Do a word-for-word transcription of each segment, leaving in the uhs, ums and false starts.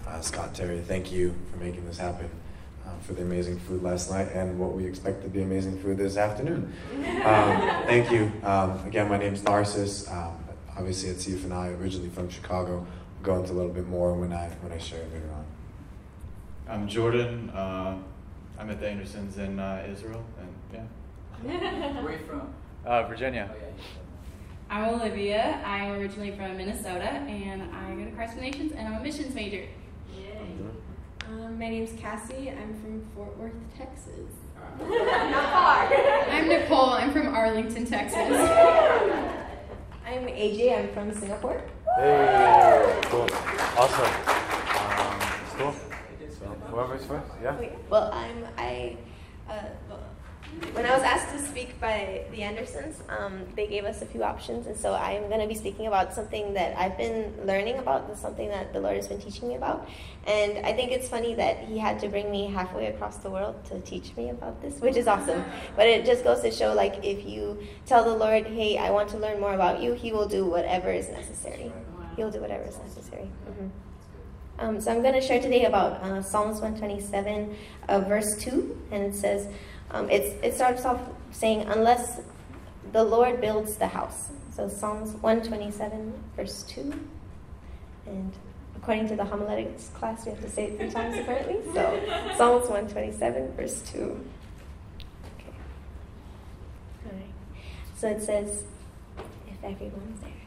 Uh, Scott, Terry, thank you for making this happen, uh, for the amazing food last night and what we expect to be amazing food this afternoon. Um, thank you. Um, again, my name is Narcissus. Um, obviously, it's Youth and I, originally from Chicago. I'll go into a little bit more when I when I share later on. I'm Jordan. Uh, I'm at the Andersons in uh, Israel, and yeah. Where are you from? Uh, Virginia. Oh, yeah. I'm Olivia. I'm originally from Minnesota, and I go to Christ for the Nations, and I'm a missions major. Yay. Um, my name's Cassie. I'm from Fort Worth, Texas. Not far. I'm Nicole. I'm from Arlington, Texas. I'm A J. I'm from Singapore. Hey, cool. Awesome. Um, cool. So, whoever's first, yeah? Well, I'm, I, uh, when I was asked to speak by the Andersons, um, they gave us a few options, and so I'm going to be speaking about something that I've been learning about, that's something that the Lord has been teaching me about, and I think it's funny that He had to bring me halfway across the world to teach me about this, which is awesome, but it just goes to show, like, if you tell the Lord, hey, I want to learn more about you, He will do whatever is necessary. He'll do whatever is necessary. Mm-hmm. Um, so I'm going to share today about uh, Psalms one twenty-seven, uh, verse two, and it says, um, it's, it starts off saying, unless the Lord builds the house. So Psalms one twenty-seven, verse two, and according to the homiletics class, we have to say it three times apparently, so Psalms one twenty-seven, verse two. Okay. All right. So it says, if everyone's there.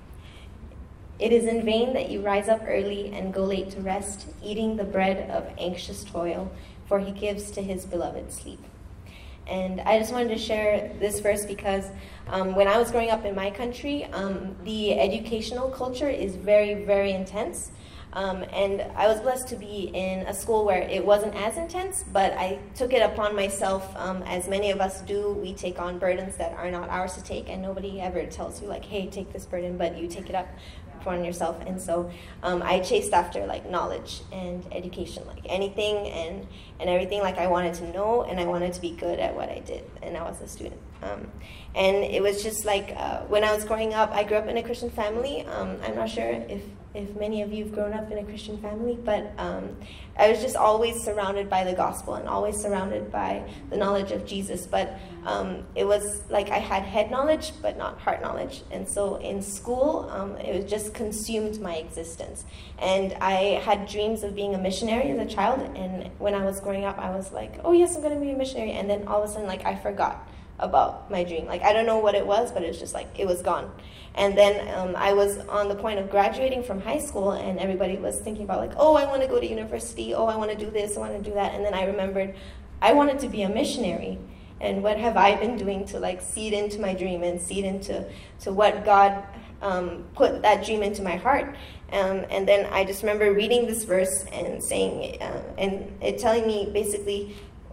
It is in vain that you rise up early and go late to rest, eating the bread of anxious toil, for He gives to His beloved sleep. And I just wanted to share this verse because um, when I was growing up in my country, um, the educational culture is very, very intense. Um, and I was blessed to be in a school where it wasn't as intense, but I took it upon myself, um, as many of us do. We take on burdens that are not ours to take, and nobody ever tells you, like, hey, take this burden, but you take it up upon yourself. And so um, I chased after, like, knowledge and education, like anything and, and everything. Like, I wanted to know, and I wanted to be good at what I did, and I was a student. Um, and it was just like, uh, when I was growing up, I grew up in a Christian family. Um, I'm not sure if if many of you have grown up in a Christian family, but um, I was just always surrounded by the gospel and always surrounded by the knowledge of Jesus. But um, it was like I had head knowledge, but not heart knowledge. And so in school, um, it was just consumed my existence. And I had dreams of being a missionary as a child. And when I was growing up, I was like, oh yes, I'm going to be a missionary. And then all of a sudden, like, I forgot about my dream. Like, I don't know what it was, but it was just like, it was gone. And then um, I was on the point of graduating from high school, and everybody was thinking about, like, oh, I want to go to university, oh, I want to do this, I want to do that. And then I remembered I wanted to be a missionary. And what have I been doing to, like, seed into my dream and seed into to what God um, put that dream into my heart? Um, and then I just remember reading this verse and saying, uh, and it telling me basically,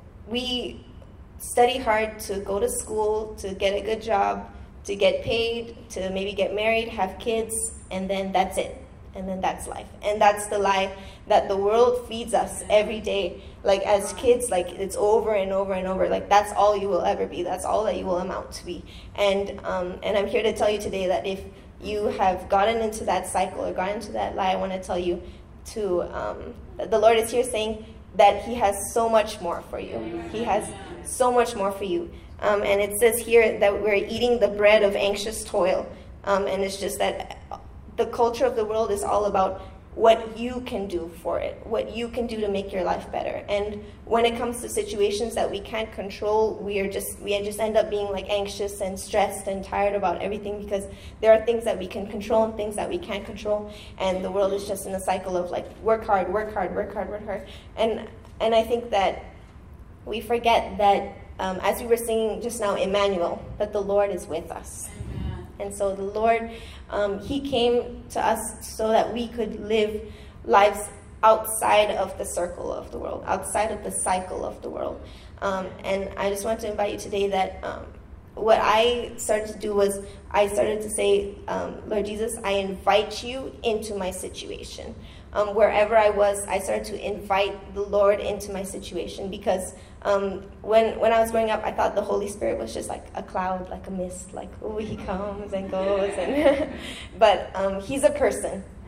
we study hard to go to school, to get a good job, to get paid, to maybe get married, have kids, and then that's it. And then that's life. And that's the lie that the world feeds us every day. Like, as kids, like, it's over and over and over. Like, that's all you will ever be. That's all that you will amount to be. And um, and I'm here to tell you today that if you have gotten into that cycle or gotten into that lie, I want to tell you to, um, that the Lord is here saying that He has so much more for you. He has so much more for you. Um, and it says here that we're eating the bread of anxious toil. Um, and it's just that the culture of the world is all about what you can do for it, what you can do to make your life better. And when it comes to situations that we can't control, we are just we just end up being, like, anxious and stressed and tired about everything, because there are things that we can control and things that we can't control. And the world is just in a cycle of, like, work hard, work hard, work hard, work hard. And and I think that we forget that, um, as we were singing just now, Emmanuel, that the Lord is with us. Amen. And so the Lord, um, He came to us so that we could live lives outside of the circle of the world, outside of the cycle of the world. Um, and I just want to invite you today that um, what I started to do was I started to say, um, Lord Jesus, I invite you into my situation. Um, wherever I was, I started to invite the Lord into my situation, because um, when when I was growing up, I thought the Holy Spirit was just like a cloud, like a mist, like, oh, He comes and goes. and But um, He's a person.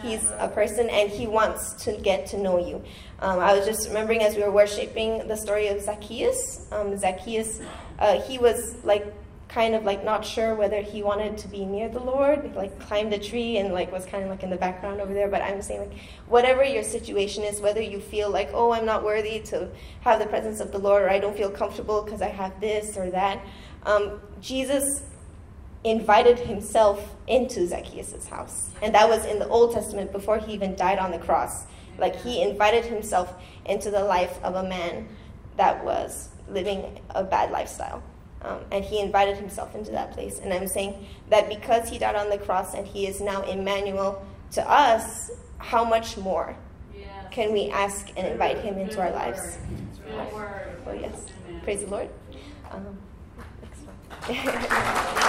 He's a person, and he wants to get to know you. Um, I was just remembering as we were worshiping the story of Zacchaeus. Um, Zacchaeus, uh, he was like kind of like not sure whether he wanted to be near the Lord, he, like climbed a tree and like was kind of like in the background over there. But I'm saying, like, whatever your situation is, whether you feel like, oh, I'm not worthy to have the presence of the Lord, or I don't feel comfortable because I have this or that, um, Jesus invited himself into Zacchaeus' house. And that was in the Old Testament before he even died on the cross. Like, he invited himself into the life of a man that was living a bad lifestyle. Um, and he invited himself into that place. And I'm saying that because he died on the cross and he is now Emmanuel to us, how much more can we ask and invite him into our lives? Oh, yes. Praise the Lord. Um, next one.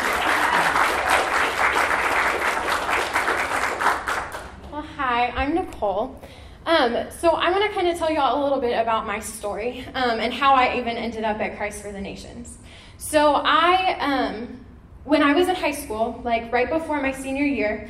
Well, hi, I'm Nicole. Um, so I want to kind of tell y'all a little bit about my story um, and how I even ended up at Christ for the Nations. So I, um, when I was in high school, like right before my senior year,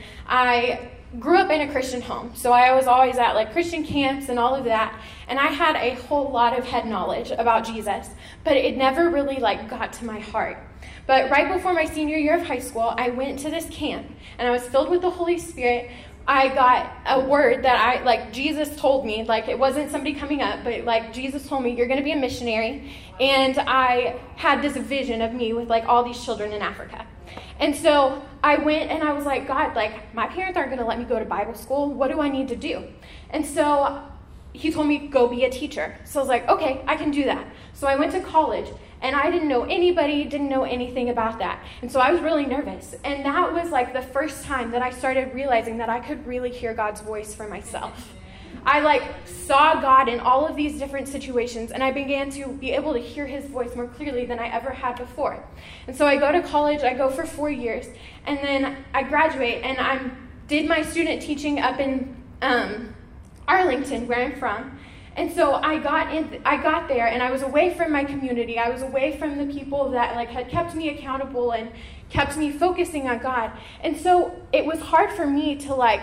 I grew up in a Christian home. So I was always at like Christian camps and all of that, and I had a whole lot of head knowledge about Jesus, but it never really like got to my heart. But right before my senior year of high school, I went to this camp, and I was filled with the Holy Spirit. I got a word that I, like, Jesus told me, like, it wasn't somebody coming up, but, like, Jesus told me, you're going to be a missionary, and I had this vision of me with, like, all these children in Africa. And so I went, and I was like, God, like, my parents aren't going to let me go to Bible school. What do I need to do? And so he told me, go be a teacher. So I was like, okay, I can do that. So I went to college, and I didn't know anybody, didn't know anything about that. And so I was really nervous. And that was like the first time that I started realizing that I could really hear God's voice for myself. I like saw God in all of these different situations, and I began to be able to hear his voice more clearly than I ever had before. And so I go to college, I go for four years, and then I graduate, and I did my student teaching up in um, Arlington, where I'm from. And so I got in, I got there, and I was away from my community. I was away from the people that like had kept me accountable and kept me focusing on God. And so it was hard for me to like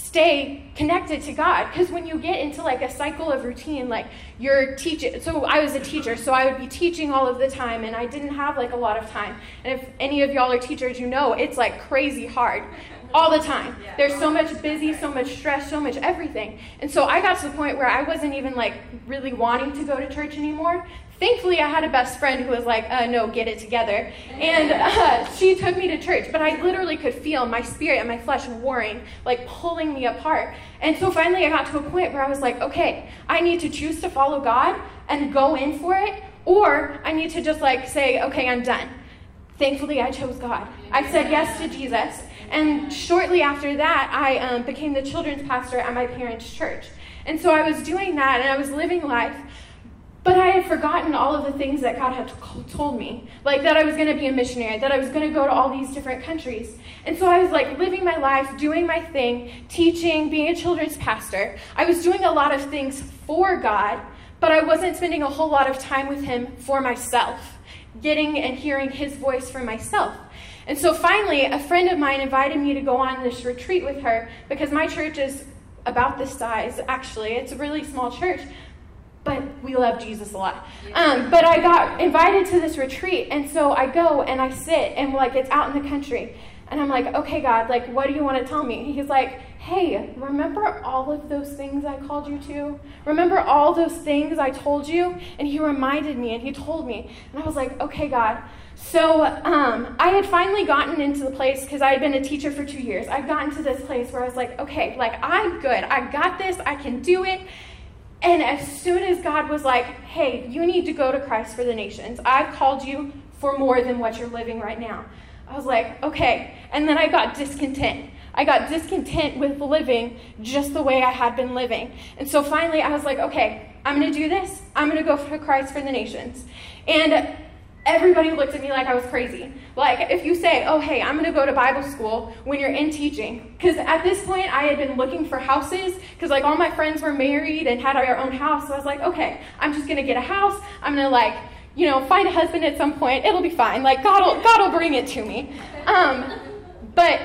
stay connected to God, because when you get into like a cycle of routine, like you're teaching. So I was a teacher, so I would be teaching all of the time, and I didn't have like a lot of time. And if any of y'all are teachers, you know it's like crazy hard. All the time. There's so much busy, so much stress, so much everything. And so I got to the point where I wasn't even like really wanting to go to church anymore. Thankfully, I had a best friend who was like, uh, no, get it together. And uh, she took me to church, but I literally could feel my spirit and my flesh warring, like pulling me apart. And so finally I got to a point where I was like, okay, I need to choose to follow God and go in for it, or I need to just like say, okay, I'm done. Thankfully, I chose God. I said yes to Jesus. And shortly after that, I um, became the children's pastor at my parents' church. And so I was doing that, and I was living life, but I had forgotten all of the things that God had t- told me, like that I was going to be a missionary, that I was going to go to all these different countries. And so I was like living my life, doing my thing, teaching, being a children's pastor. I was doing a lot of things for God, but I wasn't spending a whole lot of time with him for myself, getting and hearing his voice for myself. And so finally, a friend of mine invited me to go on this retreat with her, because my church is about this size, actually. It's a really small church, but we love Jesus a lot. Um, but I got invited to this retreat, and so I go and I sit, and like it's out in the country. And I'm like, okay, God, like, what do you want to tell me? He's like, hey, remember all of those things I called you to? Remember all those things I told you? And he reminded me, and he told me. And I was like, okay, God. So um, I had finally gotten into the place, because I had been a teacher for two years. I'd gotten to this place where I was like, okay, like, I'm good. I got this. I can do it. And as soon as God was like, hey, you need to go to Christ for the Nations. I've called you for more than what you're living right now. I was like, okay. And then I got discontent. I got discontent with living just the way I had been living. And so finally I was like, okay, I'm going to do this. I'm going to go for Christ for the Nations. And everybody looked at me like I was crazy. Like, if you say, oh, hey, I'm going to go to Bible school when you're in teaching. Because at this point, I had been looking for houses, because, like, all my friends were married and had our own house. So I was like, okay, I'm just going to get a house. I'm going to, like, you know, find a husband at some point. It'll be fine. Like, God will, God will bring it to me. Um, but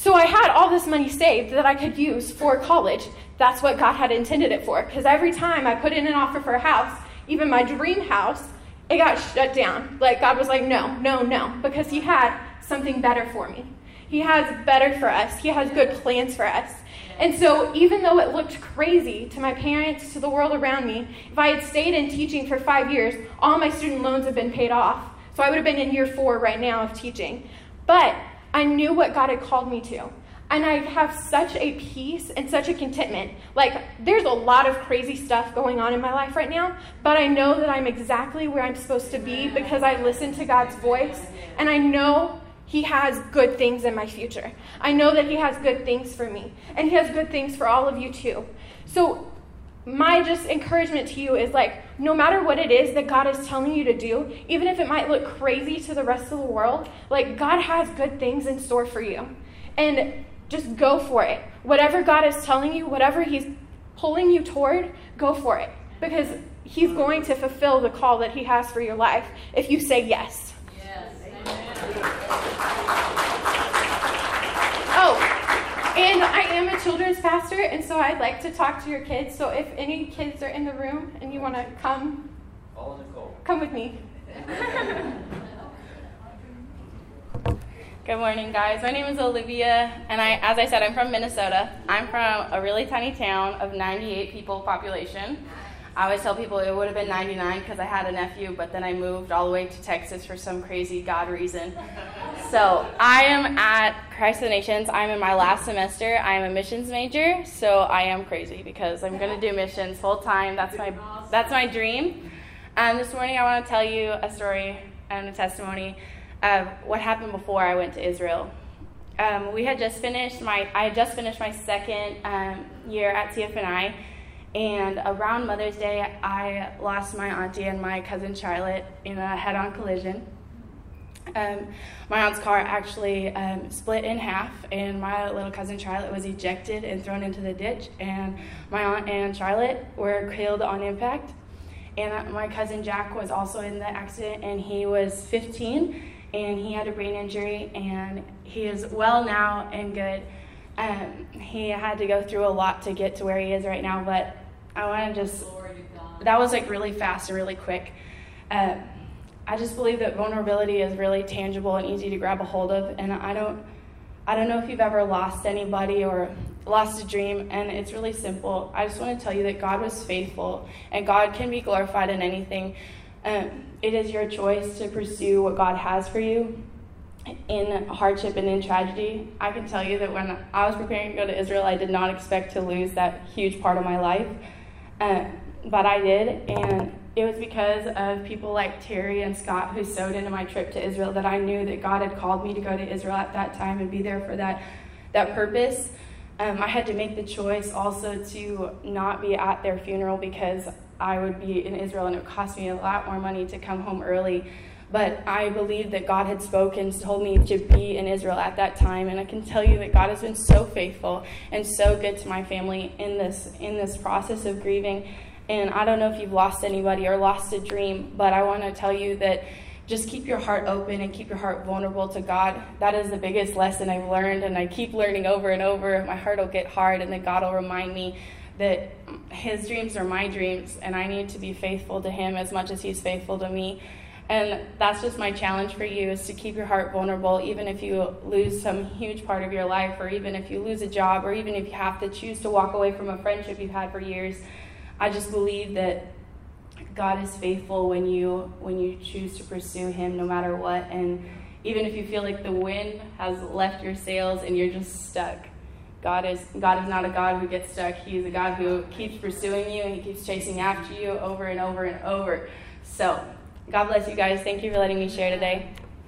So I had all this money saved that I could use for college. That's what God had intended it for. Because every time I put in an offer for a house, even my dream house, it got shut down. Like God was like, no, no, no, because he had something better for me. He has better for us. He has good plans for us. And so even though it looked crazy to my parents, to the world around me, if I had stayed in teaching for five years, all my student loans have been paid off. So I would have been in year four right now of teaching. But I knew what God had called me to. And I have such a peace and such a contentment. Like, there's a lot of crazy stuff going on in my life right now, but I know that I'm exactly where I'm supposed to be because I listen to God's voice, and I know he has good things in my future. I know that he has good things for me, and he has good things for all of you too. So my just encouragement to you is like, no matter what it is that God is telling you to do, even if it might look crazy to the rest of the world, like God has good things in store for you. And just go for it. Whatever God is telling you, whatever he's pulling you toward, go for it. Because he's going to fulfill the call that he has for your life if you say yes. Yes. Oh, and I am a children's pastor, and so I'd like to talk to your kids. So if any kids are in the room and you want to come, come with me. Good morning, guys. My name is Olivia, and I, as I said, I'm from Minnesota. I'm from a really tiny town of ninety-eight people population. I always tell people it would have been ninety-nine because I had a nephew, but then I moved all the way to Texas for some crazy God reason. So I am at Christ for the Nations. I'm in my last semester. I am a missions major, so I am crazy because I'm going to do missions full time. That's my that's my dream. And this morning I want to tell you a story and a testimony of what happened before I went to Israel. Um, we had just finished my, I had just finished my second um, year at C F N I, and around Mother's Day, I lost my auntie and my cousin Charlotte in a head-on collision. Um, my aunt's car actually um, split in half, and my little cousin Charlotte was ejected and thrown into the ditch, and my aunt and Charlotte were killed on impact. And my cousin Jack was also in the accident, and he was fifteen, and he had a brain injury, and he is well now and good. Um, he had to go through a lot to get to where he is right now, but I want to just, that was like really fast and really quick. Um, I just believe that vulnerability is really tangible and easy to grab a hold of, and I don't, I don't know if you've ever lost anybody or lost a dream, and it's really simple. I just want to tell you that God was faithful, and God can be glorified in anything. Um, it is your choice to pursue what God has for you in hardship and in tragedy. I can tell you that when I was preparing to go to Israel, I did not expect to lose that huge part of my life, uh, but I did, and it was because of people like Terry and Scott who sewed into my trip to Israel that I knew that God had called me to go to Israel at that time and be there for that, that purpose. Um, I had to make the choice also to not be at their funeral because I would be in Israel and it would cost me a lot more money to come home early. But I believed that God had spoken, told me to be in Israel at that time, and I can tell you that God has been so faithful and so good to my family in this in this process of grieving. And I don't know if you've lost anybody or lost a dream, but I want to tell you that just keep your heart open and keep your heart vulnerable to God. That is the biggest lesson I've learned, and I keep learning over and over. My heart will get hard, and then God will remind me that his dreams are my dreams, and I need to be faithful to him as much as he's faithful to me. And that's just my challenge for you, is to keep your heart vulnerable, even if you lose some huge part of your life, or even if you lose a job, or even if you have to choose to walk away from a friendship you've had for years. I just believe that God is faithful when you when you choose to pursue him no matter what. And even if you feel like the wind has left your sails and you're just stuck, God is God is not a God who gets stuck. He is a God who keeps pursuing you, and he keeps chasing after you over and over and over. So God bless you guys. Thank you for letting me share today.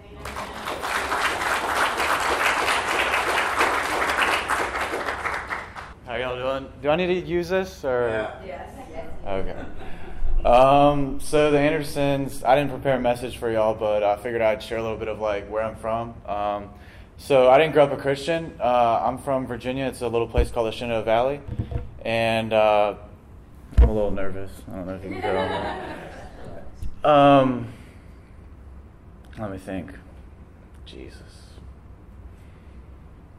How y'all doing? Do I need to use this or? Yeah. Yes. Okay. Um, so the Andersons, I didn't prepare a message for y'all, but I figured I'd share a little bit of like where I'm from. Um, so I didn't grow up a Christian. Uh, I'm from Virginia. It's a little place called the Shenandoah Valley, and uh, I'm a little nervous. I don't know if you can hear all that. Um, let me think. Jesus.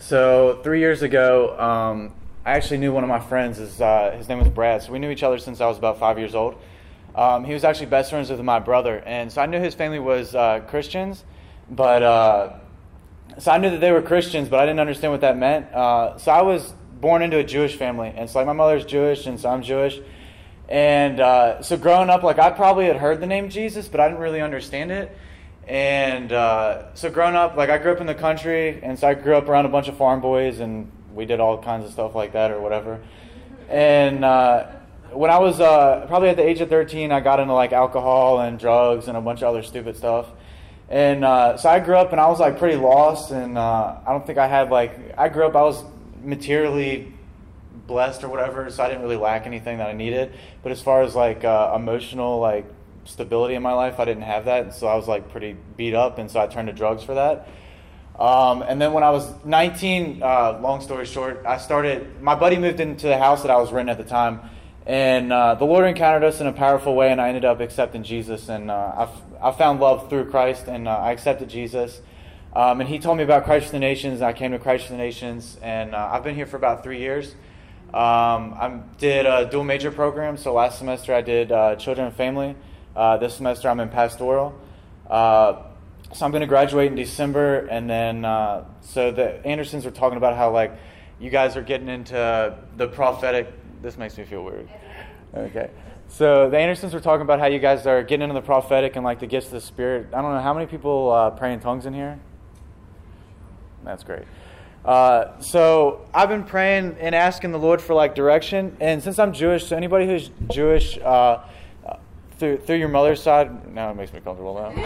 So three years ago, um, I actually knew one of my friends. His, uh, his name was Brad. So we knew each other since I was about five years old. Um, he was actually best friends with my brother. And so I knew his family was uh, Christians. But uh, so I knew that they were Christians, but I didn't understand what that meant. Uh, so I was born into a Jewish family. And so like my mother's Jewish, and so I'm Jewish. And uh, so growing up, like I probably had heard the name Jesus, but I didn't really understand it. And uh, so growing up, like I grew up in the country, and so I grew up around a bunch of farm boys, and we did all kinds of stuff like that or whatever. And uh, when I was uh, probably at the age of thirteen, I got into like alcohol and drugs and a bunch of other stupid stuff. And uh, so I grew up and I was like pretty lost, and uh, I don't think I had like, I grew up, I was materially blessed or whatever, so I didn't really lack anything that I needed. But as far as like uh, emotional like stability in my life, I didn't have that, and so I was like pretty beat up, and so I turned to drugs for that. Um, and then when I was nineteen, uh, long story short, I started, my buddy moved into the house that I was renting at the time, and uh, the Lord encountered us in a powerful way, and I ended up accepting Jesus, and uh, I, I found love through Christ, and uh, I accepted Jesus. Um, and he told me about Christ for the Nations, and I came to Christ for the Nations, and uh, I've been here for about three years. Um, I did a dual major program, so last semester I did uh, Children and Family. Uh, this semester I'm in Pastoral. Uh, so I'm going to graduate in December, and then uh, so the Andersons were talking about how like you guys are getting into the prophetic. This makes me feel weird. Okay. So the Andersons were talking about how you guys are getting into the prophetic and like the gifts of the Spirit. I don't know, how many people uh, pray in tongues in here? That's great. Uh, so I've been praying and asking the Lord for like direction, and since I'm Jewish, so anybody who's Jewish uh, through through your mother's side, now it makes me comfortable now.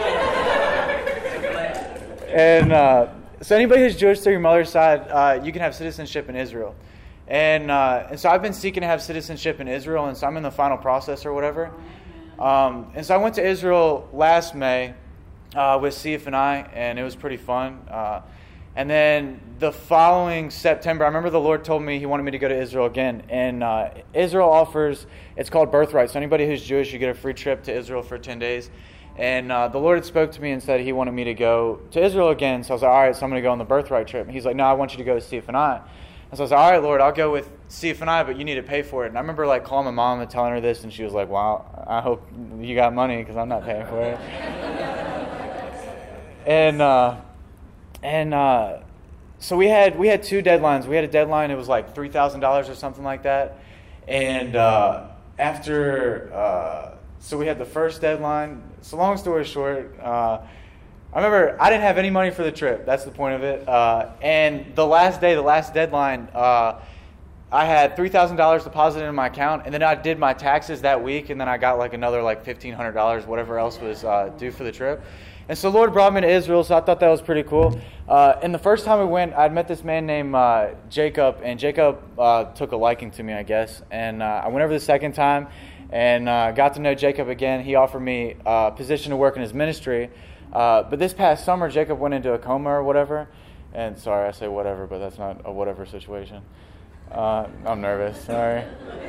and uh, so anybody who's Jewish through your mother's side, uh, you can have citizenship in Israel, and uh, and so I've been seeking to have citizenship in Israel, and so I'm in the final process or whatever. Um, and so I went to Israel last May uh, with Sif and I, and it was pretty fun. Uh, And then the following September, I remember the Lord told me He wanted me to go to Israel again. And uh, Israel offers, it's called Birthright. So anybody who's Jewish, you get a free trip to Israel for ten days. And uh, the Lord had spoke to me and said He wanted me to go to Israel again. So I was like, all right, so I'm going to go on the Birthright trip. And He's like, no, I want you to go with Steve and I. And so I was like, all right, Lord, I'll go with Steve and I, but you need to pay for it. And I remember like calling my mom and telling her this, and she was like, wow, I hope you got money because I'm not paying for it. and... Uh, And uh, so we had we had two deadlines. We had a deadline. It was like three thousand dollars or something like that. And uh, after, uh, so we had the first deadline. So long story short, uh, I remember I didn't have any money for the trip. That's the point of it. Uh, and the last day, the last deadline, uh, I had three thousand dollars deposited in my account. And then I did my taxes that week. And then I got like another like fifteen hundred dollars, whatever else was uh, due for the trip. And so Lord brought me to Israel, so I thought that was pretty cool. Uh, and the first time we went, I'd met this man named uh, Jacob, and Jacob uh, took a liking to me, I guess. And uh, I went over the second time and uh, got to know Jacob again. He offered me a position to work in his ministry. Uh, but this past summer, Jacob went into a coma or whatever. And sorry, I say whatever, but that's not a whatever situation. Uh, I'm nervous, sorry.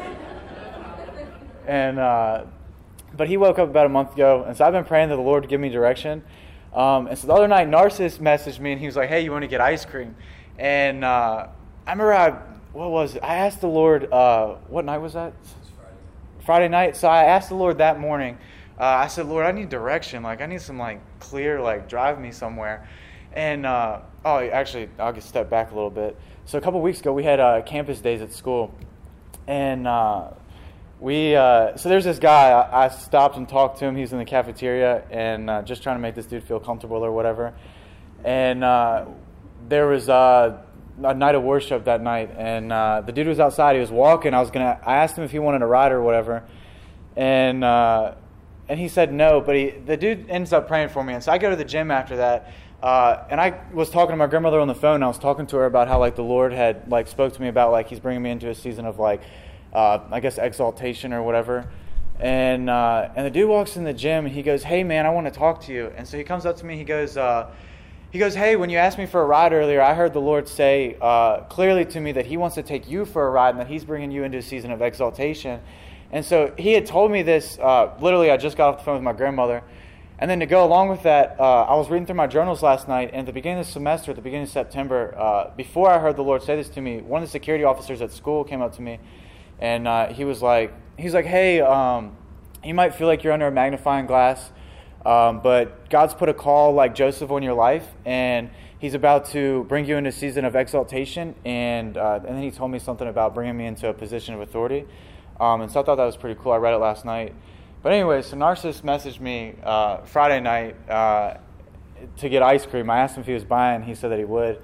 And... Uh, But he woke up about a month ago, and so I've been praying that the Lord would give me direction. Um, and so the other night, Narcissus messaged me, and he was like, hey, you want to get ice cream? And uh, I remember, I, what was it? I asked the Lord, uh, what night was that? Friday. Friday night. So I asked the Lord that morning. Uh, I said, Lord, I need direction. Like, I need some, like, clear, like, drive me somewhere. And, uh, oh, actually, I'll just step back a little bit. So a couple weeks ago, we had uh, campus days at school. And... Uh, We uh, so there's this guy. I, I stopped and talked to him. He's in the cafeteria and uh, just trying to make this dude feel comfortable or whatever. And uh, there was uh, a night of worship that night, and uh, the dude was outside. He was walking. I was gonna. I asked him if he wanted a ride or whatever, and uh, and he said no. But he, the dude ends up praying for me, and so I go to the gym after that. Uh, and I was talking to my grandmother on the phone. And I was talking to her about how like the Lord had like spoke to me about like He's bringing me into a season of like. Uh, I guess exaltation or whatever, and uh, and the dude walks in the gym and he goes, "Hey man, I want to talk to you." And so he comes up to me. He goes, uh, he goes, "Hey, when you asked me for a ride earlier, I heard the Lord say uh, clearly to me that He wants to take you for a ride and that He's bringing you into a season of exaltation." And so he had told me this. Uh, literally, I just got off the phone with my grandmother, And then to go along with that, uh, I was reading through my journals last night, and at the beginning of the semester, at the beginning of September, uh, before I heard the Lord say this to me, one of the security officers at school came up to me, and uh, he was like, he's like, hey, um, you might feel like you're under a magnifying glass, um, but God's put a call like Joseph on your life, and He's about to bring you into a season of exaltation, and uh, and then he told me something about bringing me into a position of authority, um, and so I thought that was pretty cool. I read it last night. But anyway, so Narcissus messaged me uh, Friday night uh, to get ice cream. I asked him if he was buying. He said that he would.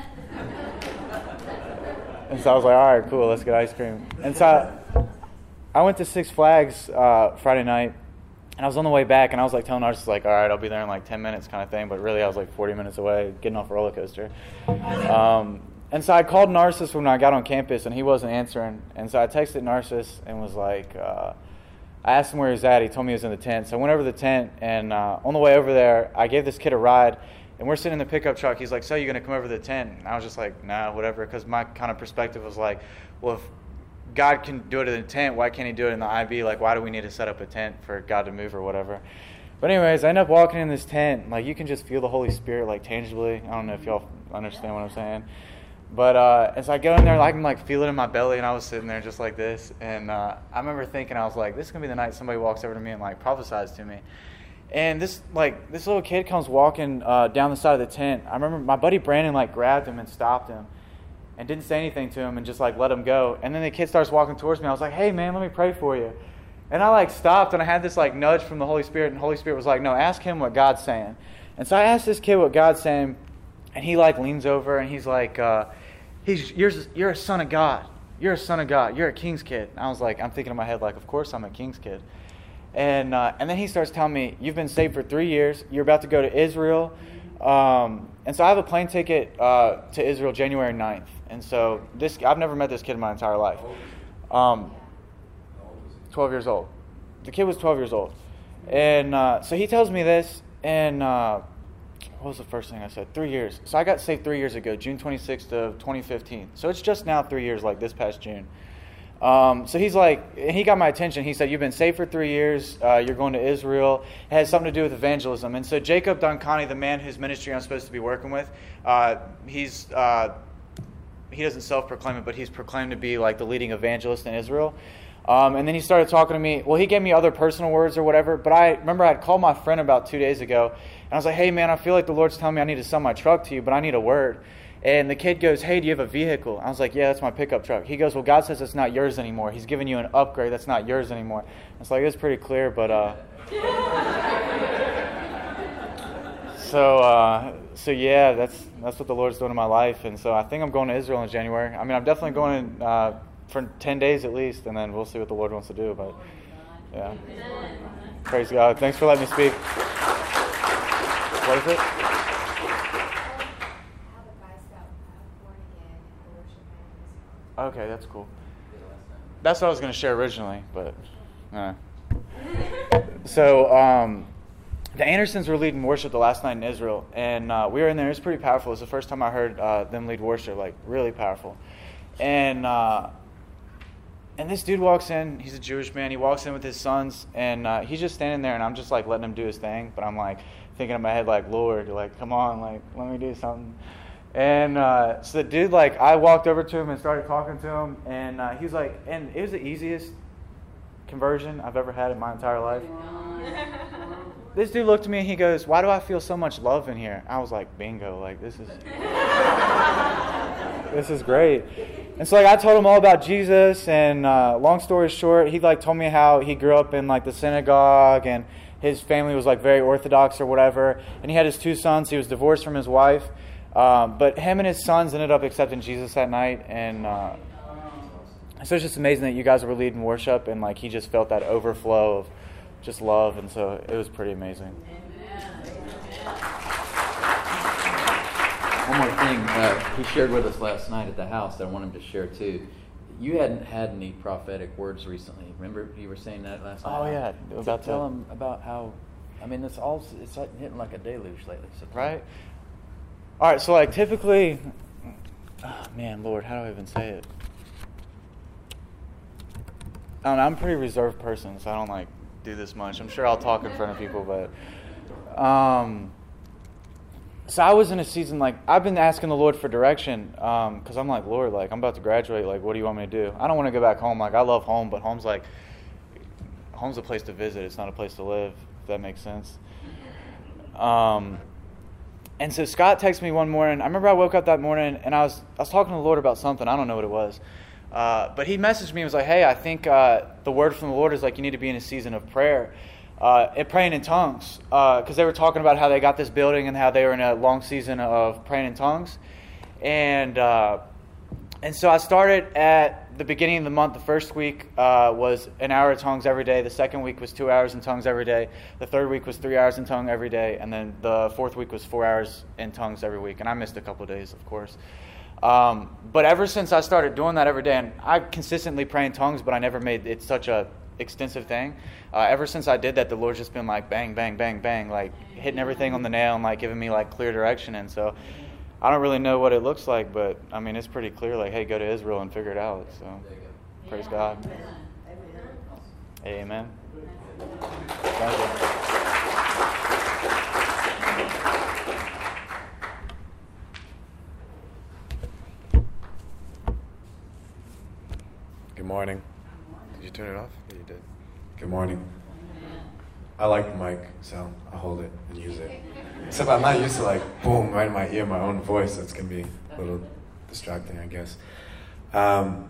And so I was like, all right, cool, let's get ice cream. And so I, I went to Six Flags uh, Friday night, and I was on the way back, and I was like telling Narcissus, like, all right, I'll be there in like ten minutes kind of thing. But really, I was like forty minutes away getting off a roller coaster. Um, and so I called Narcissus when I got on campus, and he wasn't answering. And so I texted Narcissus and was like... Uh, I asked him where he was at. He told me he was in the tent. So I went over to the tent, and uh, on the way over there, I gave this kid a ride, and we're sitting in the pickup truck. He's like, so you going to come over to the tent? And I was just like, nah, whatever, because my kind of perspective was like, well, if God can do it in the tent, why can't he do it in the I B? Like, why do we need to set up a tent for God to move or whatever? But anyways, I end up walking in this tent. Like, you can just feel the Holy Spirit, like, tangibly. I don't know if y'all understand what I'm saying. But uh, as I go in there, I can like feel it in my belly, and I was sitting there just like this. And uh, I remember thinking, I was like, this is going to be the night somebody walks over to me and like prophesies to me. And this like this little kid comes walking uh, down the side of the tent. I remember my buddy Brandon like grabbed him and stopped him and didn't say anything to him and just like let him go. And then the kid starts walking towards me. I was like, hey man, let me pray for you. And I like stopped, and I had this like nudge from the Holy Spirit, and the Holy Spirit was like, no, ask him what God's saying. And so I asked this kid what God's saying, and he like leans over and he's like, uh, he's you're you're a son of God. You're a son of God. You're a king's kid. And I was like, I'm thinking in my head like, of course I'm a king's kid. And uh, and then he starts telling me, you've been saved for three years. You're about to go to Israel. Um, and so I have a plane ticket uh, to Israel January ninth. And so this I've never met this kid in my entire life. Um, twelve years old. The kid was twelve years old. And uh, so he tells me this, and uh, what was the first thing I said? Three years. So I got saved three years ago, June twenty-sixth of twenty fifteen. So it's just now three years, like this past June. Um, so he's like, and he got my attention. He said, you've been saved for three years. Uh, you're going to Israel. It has something to do with evangelism. And so Jacob Duncani, the man whose ministry I'm supposed to be working with, uh, he's uh, he doesn't self-proclaim it, but he's proclaimed to be like the leading evangelist in Israel. Um, and then he started talking to me. Well, he gave me other personal words or whatever. But I remember I had called my friend about two days ago. And I was like, hey, man, I feel like the Lord's telling me I need to sell my truck to you, but I need a word. And the kid goes, hey, do you have a vehicle? I was like, yeah, that's my pickup truck. He goes, well, God says it's not yours anymore. He's giving you an upgrade that's not yours anymore. It's like, it's pretty clear, but... Uh, so, uh, so yeah, that's that's what the Lord's doing in my life. And so I think I'm going to Israel in January. I mean, I'm definitely going uh, for ten days at least, and then we'll see what the Lord wants to do. But, yeah. Praise God. Thanks for letting me speak. What is it? Okay, that's cool. That's what I was going to share originally, but uh. So um, the Andersons were leading worship the last night in Israel, and uh, we were in there. It was pretty powerful. It was the first time I heard uh, them lead worship, like really powerful. And uh, and this dude walks in. He's a Jewish man. He walks in with his sons, and uh, he's just standing there, and I'm just like letting him do his thing. But I'm like thinking in my head, like, Lord, like, come on, like, let me do something. And uh, so the dude, like, I walked over to him and started talking to him, and uh, he was like, and it was the easiest conversion I've ever had in my entire life. This dude looked at me and he goes, why do I feel so much love in here? I was like, bingo, like, this is, this is great. And so, like, I told him all about Jesus, and uh, long story short, he, like, told me how he grew up in, like, the synagogue, and his family was, like, very Orthodox or whatever, and he had his two sons. He was divorced from his wife. Um, but him and his sons ended up accepting Jesus that night, and uh, so it's just amazing that you guys were leading worship, and like he just felt that overflow of just love, and so it was pretty amazing. One more thing, uh, he shared with us last night at the house that I want him to share too. You hadn't had any prophetic words recently. Remember you were saying that last night? Oh yeah, about to tell him about how. I mean, it's all it's like hitting like a deluge lately. So right. All right, so like typically, oh man, Lord, how do I even say it? I don't know, I'm a pretty reserved person, so I don't like do this much. I'm sure I'll talk in front of people, but Um, so I was in a season, like, I've been asking the Lord for direction, um, because I'm like, Lord, like, I'm about to graduate, like, what do you want me to do? I don't want to go back home. Like, I love home, but home's like, home's a place to visit. It's not a place to live, if that makes sense. Um, and so Scott texted me one morning. I remember I woke up that morning, and I was I was talking to the Lord about something. I don't know what it was. Uh, but he messaged me and was like, hey, I think uh, the word from the Lord is like you need to be in a season of prayer. Uh, and praying in tongues, because uh, they were talking about how they got this building and how they were in a long season of praying in tongues. And uh, and so I started at the beginning of the month. The first week uh, was an hour of tongues every day. The second week was two hours in tongues every day. The third week was three hours in tongue every day. And then the fourth week was four hours in tongues every week. And I missed a couple of days, of course. Um, but ever since I started doing that every day, and I consistently pray in tongues, but I never made it such a extensive thing. Uh, ever since I did that, the Lord's just been like bang, bang, bang, bang, like hitting everything on the nail and like giving me like clear direction. And so I don't really know what it looks like, but I mean, it's pretty clear, like, hey, go to Israel and figure it out. So praise God. Amen. Thank you. Good morning. Did you turn it off? Yeah, you did. Good morning. I like the mic, so I hold it and use it. Except I'm not used to like, boom, right in my ear, my own voice. That's going to be a little distracting, I guess. Um,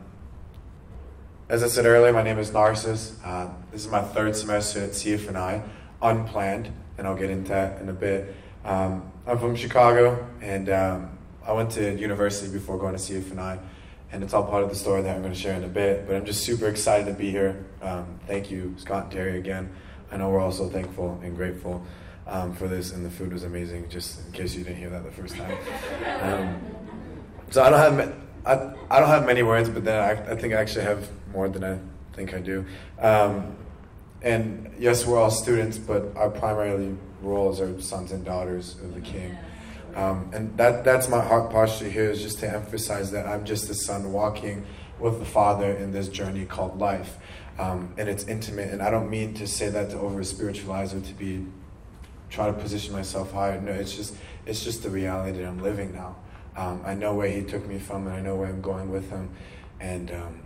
as I said earlier, my name is Narcissus. Uh, this is my third semester at C F N I, unplanned, and I'll get into that in a bit. Um, I'm from Chicago, and um, I went to university before going to C F N I. And it's all part of the story that I'm going to share in a bit. But I'm just super excited to be here. Um, thank you, Scott and Terry, again. I know we're all so thankful and grateful um, for this. And the food was amazing, just in case you didn't hear that the first time. Um, so I don't have ma- I, I don't have many words, but then I, I think I actually have more than I think I do. Um, and yes, we're all students, but our primary roles are sons and daughters of the King. Um, and that that's my heart posture here, is just to emphasize that I'm just a son walking with the Father in this journey called life. Um, and it's intimate, and I don't mean to say that to over-spiritualize or to be, try to position myself higher. No, it's just it's just the reality that I'm living now. Um, I know where he took me from, and I know where I'm going with him. And um,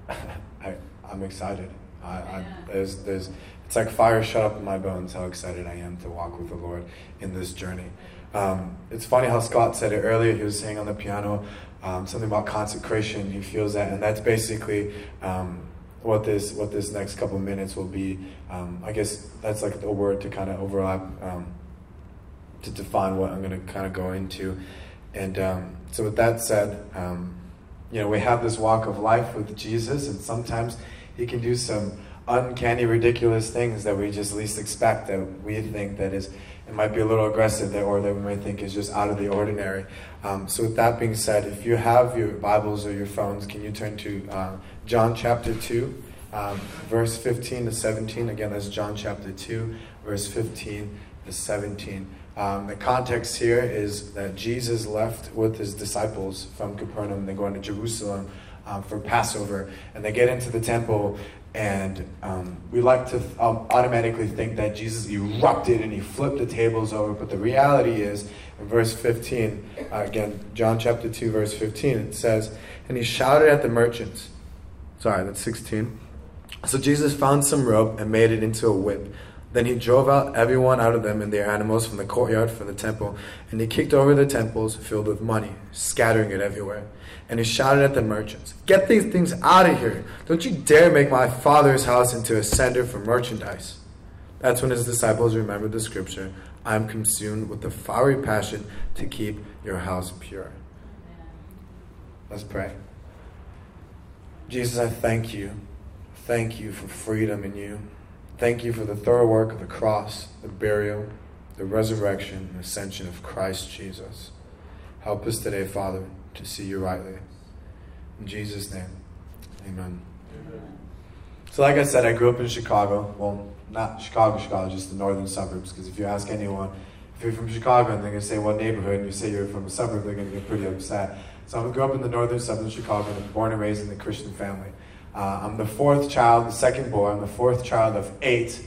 I, I'm excited. I, I, there's, there's, it's like fire shut up in my bones how excited I am to walk with the Lord in this journey. Um, it's funny how Scott said it earlier. He was saying on the piano um, something about consecration. He feels that, and that's basically um, what this what this next couple of minutes will be. Um, I guess that's like a word to kind of overlap um, to define what I'm going to kind of go into. And um, so, with that said, um, you know, we have this walk of life with Jesus, and sometimes he can do some uncanny, ridiculous things that we just least expect, that we think that is. It might be a little aggressive, or that we might think is just out of the ordinary. Um, so with that being said, if you have your Bibles or your phones, can you turn to uh, John chapter two, um, verse fifteen to seventeen. Again, that's John chapter two, verse fifteen to seventeen. Um, the context here is that Jesus left with his disciples from Capernaum. They're going to Jerusalem um, for Passover, and they get into the temple. And um, we like to um, automatically think that Jesus erupted and he flipped the tables over. But the reality is, in verse fifteen, uh, again, John chapter two, verse fifteen, it says, and he shouted at the merchants. Sorry, that's sixteen. So Jesus found some rope and made it into a whip. Then he drove out everyone out of them and their animals from the courtyard from the temple. And he kicked over the temples filled with money, scattering it everywhere. And he shouted at the merchants, get these things out of here. Don't you dare make my Father's house into a center for merchandise. That's when his disciples remembered the scripture, I am consumed with the fiery passion to keep your house pure. Let's pray. Jesus, I thank you. Thank you for freedom in you. Thank you for the thorough work of the cross, the burial, the resurrection, and ascension of Christ Jesus. Help us today, Father, to see you rightly. In Jesus' name, amen. Amen. So like I said, I grew up in Chicago. Well, not Chicago, Chicago, just the northern suburbs. Because if you ask anyone, if you're from Chicago and they're going to say what neighborhood, and you say you're from a suburb, they're going to get pretty upset. So I grew up in the northern suburbs of Chicago, and I'm born and raised in a Christian family. Uh, I'm the fourth child, the second boy. I'm the fourth child of eight.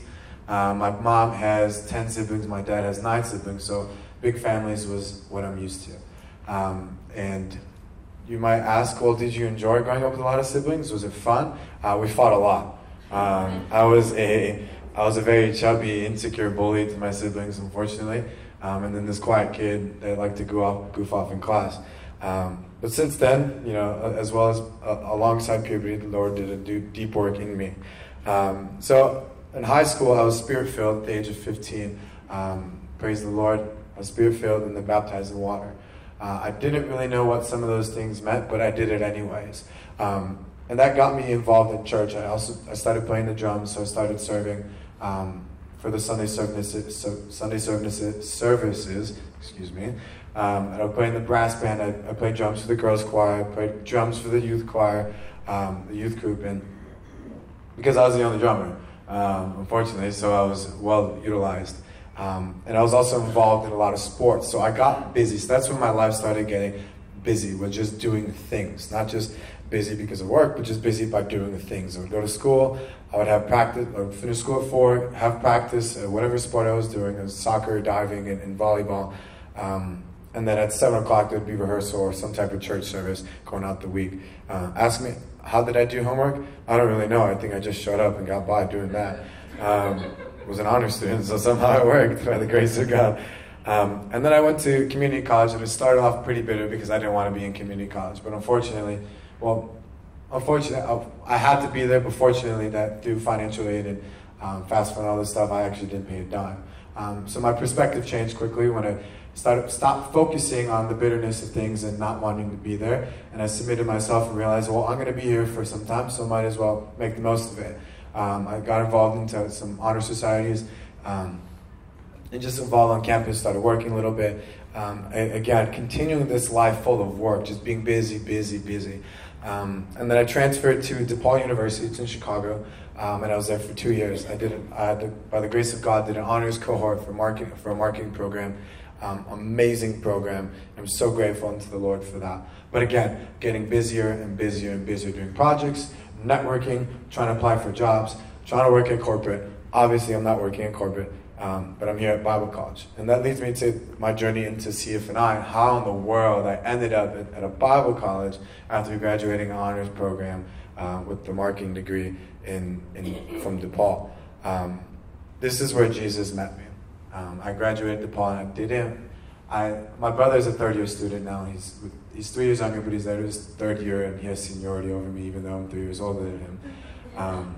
Uh, my mom has ten siblings, my dad has nine siblings, so big families was what I'm used to. Um, and you might ask, well, did you enjoy growing up with a lot of siblings? Was it fun? Uh, we fought a lot. Um, I was a I was a very chubby, insecure bully to my siblings, unfortunately. Um, and then this quiet kid that liked to goof off, goof off in class. Um, but since then, you know, as well as uh, alongside puberty, the Lord did a do, deep work in me. Um, so in high school, I was spirit-filled at the age of fifteen. Um, praise the Lord. I was spirit-filled and then baptized in water. Uh, I didn't really know what some of those things meant, but I did it anyways. Um, and that got me involved in church. I also I started playing the drums, so I started serving um, for the Sunday services, so Sunday services, services, excuse me. Um, and I played in the brass band. I, I played drums for the girls' choir. I played drums for the youth choir, um, the youth group, and because I was the only drummer, um, unfortunately, so I was well utilized. Um, and I was also involved in a lot of sports, so I got busy. So that's when my life started getting busy, with just doing things, not just busy because of work, but just busy by doing the things. I would go to school, I would have practice, I would finish school at four, have practice, uh, whatever sport I was doing, it was soccer, diving, and, and volleyball. Um, and then at seven o'clock, there'd be rehearsal or some type of church service going out the week. Uh, ask me, how did I do homework? I don't really know. I think I just showed up and got by doing that. Um, was an honor student, so somehow it worked by the grace of God. Um, and then I went to community college, and it started off pretty bitter because I didn't want to be in community college. But unfortunately, well, unfortunately, I had to be there, but fortunately that through financial aid and um, FAFSA and all this stuff, I actually didn't pay a dime. Um, so my perspective changed quickly when I started stopped focusing on the bitterness of things and not wanting to be there. And I submitted myself and realized, well, I'm going to be here for some time, so I might as well make the most of it. Um, I got involved into some honor societies um, and just involved on campus, started working a little bit. Um, I, again, continuing this life full of work, just being busy, busy, busy. Um, and then I transferred to DePaul University, it's in Chicago, um, and I was there for two years. I did, an, I had to, by the grace of God, did an honors cohort for marketing for a marketing program. Um, amazing program. I'm so grateful unto the Lord for that. But again, getting busier and busier and busier doing projects, networking, trying to apply for jobs, trying to work at corporate. Obviously, I'm not working at corporate, um, but I'm here at Bible college. And that leads me to my journey into C F N I, and how in the world I ended up at, at a Bible college after graduating an honors program uh, with the marketing degree in, in from DePaul. Um, this is where Jesus met me. Um, I graduated DePaul, and I didn't. I my brother is a third year student now. He's he's three years younger, but he's there his third year, and he has seniority over me, even though I'm three years older than him. Um,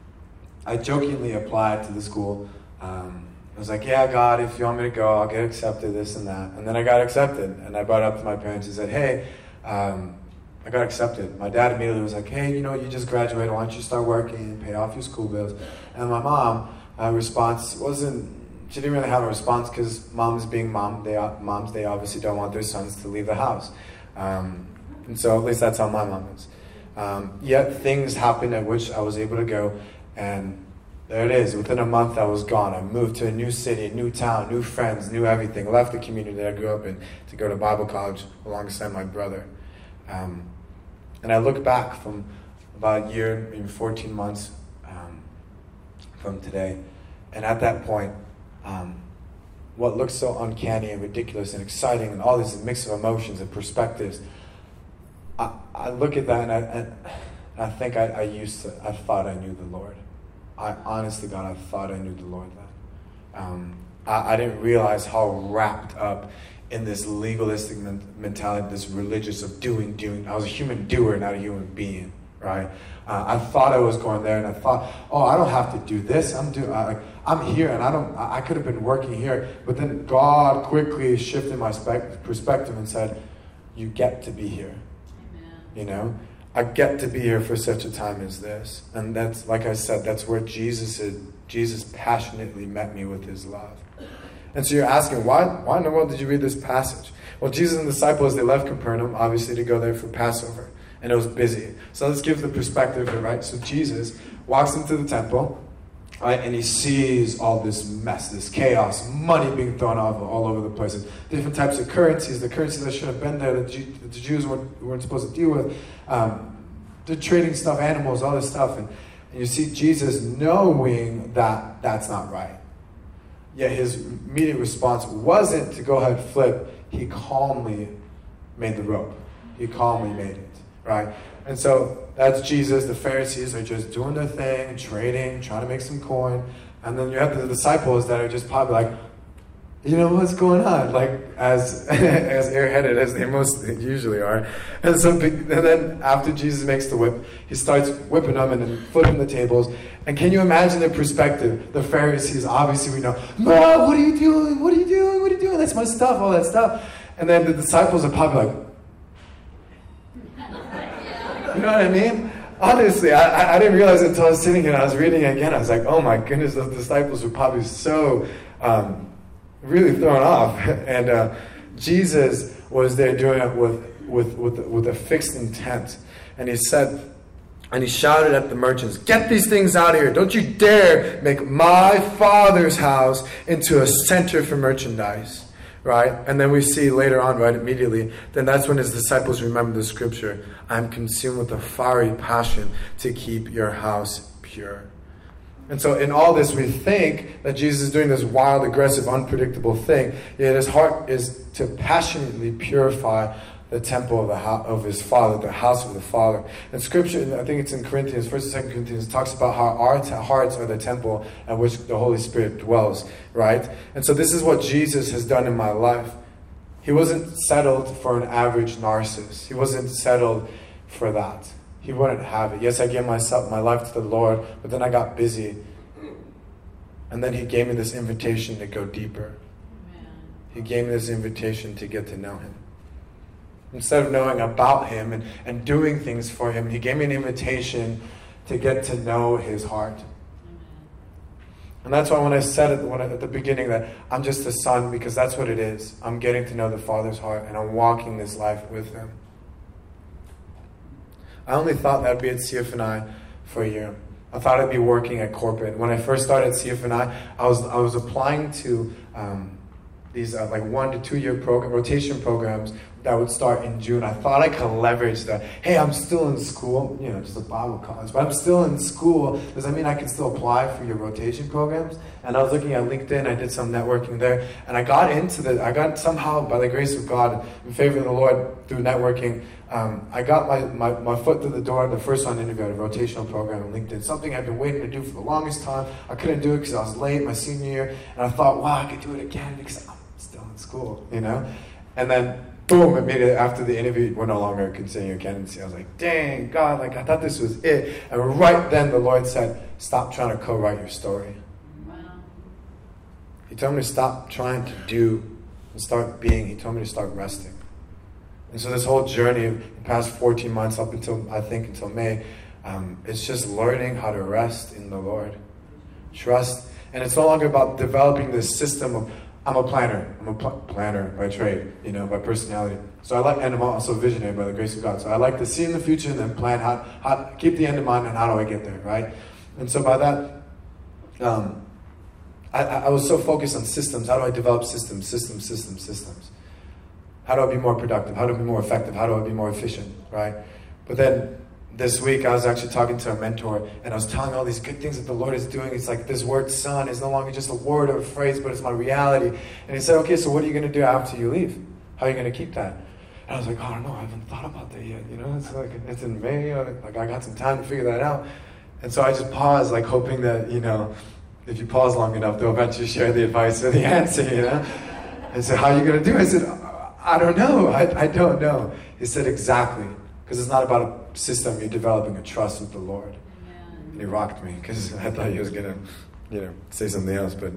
I jokingly applied to the school. Um, I was like, "Yeah, God, if you want me to go, I'll get accepted, this and that." And then I got accepted, and I brought it up to my parents and said, "Hey, um, I got accepted." My dad immediately was like, "Hey, you know, you just graduated. Why don't you start working and pay off your school bills?" And my mom, uh, response wasn't. She didn't really have a response because moms being mom, they moms they obviously don't want their sons to leave the house, um, and so at least that's how my mom is. Um, yet things happened at which I was able to go, and there it is. Within a month, I was gone. I moved to a new city, a new town, new friends, new everything. Left the community that I grew up in to go to Bible college alongside my brother. Um, and I look back from about a year, maybe fourteen months um, from today, and at that point. Um, what looks so uncanny and ridiculous and exciting and all this mix of emotions and perspectives, I, I look at that and I, and I think I, I used to, I thought I knew the Lord. I honestly, God, I thought I knew the Lord then. Um, I, I didn't realize how wrapped up in this legalistic men- mentality, this religious of doing, doing. I was a human doer, not a human being, right? Uh, I thought I was going there, and I thought, oh, I don't have to do this. I'm do, I, I'm here, and I don't. I could have been working here, but then God quickly shifted my spec- perspective and said, "You get to be here." Amen. You know, I get to be here for such a time as this, and that's like I said. That's where Jesus is. Jesus passionately met me with His love. And so you're asking, why? Why in the world did you read this passage? Well, Jesus and the disciples, they left Capernaum, obviously, to go there for Passover. And it was busy. So let's give the perspective here, right? So Jesus walks into the temple, right? And he sees all this mess, this chaos, money being thrown off all over the place. Different types of currencies, the currencies that should have been there, that the Jews weren't, weren't supposed to deal with. Um, they're trading stuff, animals, all this stuff. And, And you see Jesus knowing that that's not right. Yet his immediate response wasn't to go ahead and flip. He calmly made the rope. He calmly made it, right? And so that's Jesus. The Pharisees are just doing their thing, trading, trying to make some coin. And then you have the disciples that are just probably like, you know, what's going on? Like, as as airheaded as they most usually are. And so, and then after Jesus makes the whip, he starts whipping them and then flipping the tables. And can you imagine their perspective? The Pharisees, obviously we know, no, what are you doing? What are you doing? What are you doing? That's my stuff, all that stuff. And then the disciples are probably like, you know what I mean? Honestly, I, I didn't realize it until I was sitting here and I was reading it again. I was like, oh my goodness, those disciples were probably so um, really thrown off. And uh, Jesus was there doing it with, with, with, with a fixed intent. And he said, and he shouted at the merchants, get these things out of here. Don't you dare make my Father's house into a center for merchandise. Right? And then we see later on, right, immediately, then that's when his disciples remember the scripture, I'm consumed with a fiery passion to keep your house pure. And so in all this, we think that Jesus is doing this wild, aggressive, unpredictable thing, yet his heart is to passionately purify the temple of the ho- of his Father, the house of the Father. And Scripture, I think it's in Corinthians, First and Second Corinthians, talks about how our t- hearts are the temple at which the Holy Spirit dwells, right? And so this is what Jesus has done in my life. He wasn't settled for an average narcissist. He wasn't settled for that. He wouldn't have it. Yes, I gave myself, my life to the Lord, but then I got busy. And then he gave me this invitation to go deeper. He gave me this invitation to get to know him. Instead of knowing about him and, and doing things for him, he gave me an invitation to get to know his heart. And that's why when I said it when I, at the beginning that I'm just a son, because that's what it is. I'm getting to know the Father's heart and I'm walking this life with him. I only thought that I'd be at C F N I for a year. I thought I'd be working at corporate. When I first started at C F N I, I was I was applying to um, these uh, like one to two year program, rotation programs that would start in June. I thought I could leverage that. Hey, I'm still in school, you know, just a Bible college, but I'm still in school. Does that mean I can still apply for your rotation programs? And I was looking at LinkedIn. I did some networking there, and I got into the. I got somehow by the grace of God, in favor of the Lord, through networking. Um, I got my, my, my foot through the door. The first round interview at a rotational program on LinkedIn. Something I've been waiting to do for the longest time. I couldn't do it because I was late my senior year, and I thought, wow, I could do it again because I'm still in school, you know. And then boom, immediately after the interview, we're no longer considering your candidacy. I was like, dang, God, like I thought this was it. And right then the Lord said, stop trying to co-write your story. Wow. He told me to stop trying to do and start being. He told me to start resting. And so this whole journey, the past fourteen months up until, I think, until May, um, it's just learning how to rest in the Lord. Trust. And it's no longer about developing this system of, I'm a planner. I'm a pl- planner by trade, you know, by personality. So I like, and I'm also a visionary by the grace of God. So I like to see in the future and then plan how, how keep the end in mind and how do I get there, right? And so by that, um, I, I was so focused on systems. How do I develop systems, systems, systems, systems? How do I be more productive? How do I be more effective? How do I be more efficient, right? But then this week I was actually talking to a mentor and I was telling all these good things that the Lord is doing. It's like this word son is no longer just a word or a phrase, but it's my reality. And he said, okay, so what are you going to do after you leave? How are you going to keep that? And I was like, oh, I don't know. I haven't thought about that yet. You know, it's like, it's in May. You know, like I got some time to figure that out. And so I just paused, like hoping that, you know, if you pause long enough, they'll eventually share the advice or the answer, you know? And so how are you going to do it? I said, I don't know. I, I don't know. He said, exactly. Because it's not about a system. You're developing a trust with the Lord. Amen. And he rocked me because I thought he was going to, you know, say something else. But